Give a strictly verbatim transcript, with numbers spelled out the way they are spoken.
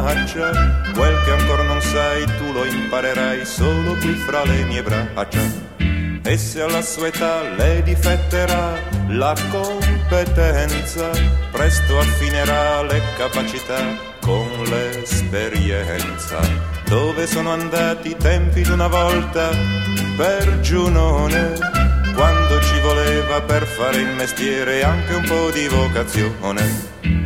minaccia. Quel che ancora non sai tu lo imparerai solo qui fra le mie braccia. E se alla sua età le difetterà la competenza, presto affinerà le capacità con l'esperienza. Dove sono andati i tempi d'una volta per Giunone, quando ci voleva per fare il mestiere anche un po' di vocazione?